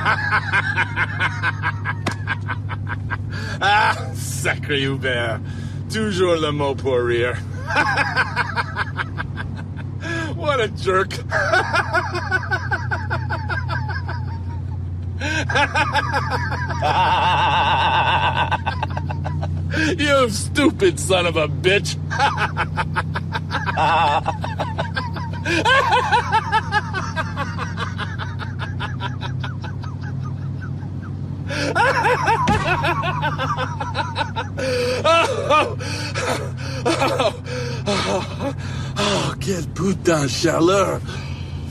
Ah, sacré Hubert. Toujours le mot pour rire. What a jerk. You stupid son of a bitch. Oh, quelle putain de chaleur.